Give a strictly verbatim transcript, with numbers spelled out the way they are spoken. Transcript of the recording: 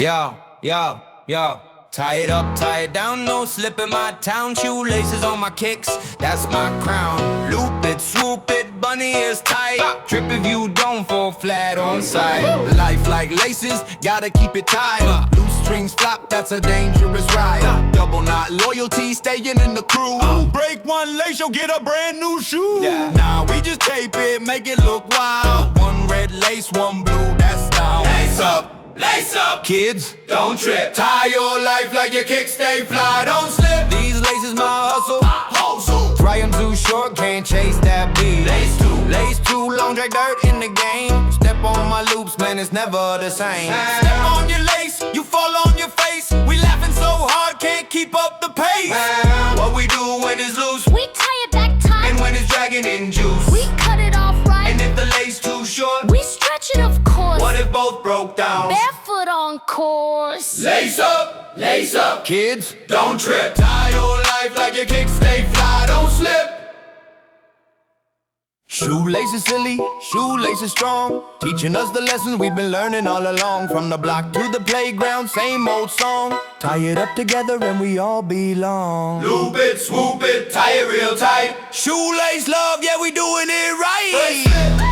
Yo, yo, yo. Tie it up, tie it down, no slip in my town. Shoelaces on my kicks, that's my crown. Loop it, swoop it, bunny ears tight. Trip if you don't fall flat on side. Life like laces, gotta keep it tied. Loose strings flop, that's a dangerous ride. Double knot loyalty, staying in the crew. Break one lace, you'll get a brand new shoe. Nah, we just tape it, make it look wild. One red lace, one blue, that's style. Lace up. Lace up, kids, don't trip. Tie your life like your kicks stay fly, don't slip. These laces my hustle, hustle. Try them too short, can't chase that beat. Lace too, lace too long, drag dirt in the game. Step on my loops, man, it's never the same. Step on your lace, you fall on your face. We laughing so hard, can't keep up the pace. What we do when it's loose, we tie it back tight. And when it's dragging in juice, we cut it off right. And if the lace too short, we stretch it, of course. What if both broke down? Barefoot on course. Lace up, lace up, kids, don't trip. Tie your life like your kicks stay fly, don't slip. Shoelaces silly, shoelaces strong, teaching us the lessons we've been learning all along. From the block to the playground, same old song. Tie it up together and we all belong. Loop it, swoop it, tie it real tight. Shoelace love, yeah, we doing it right.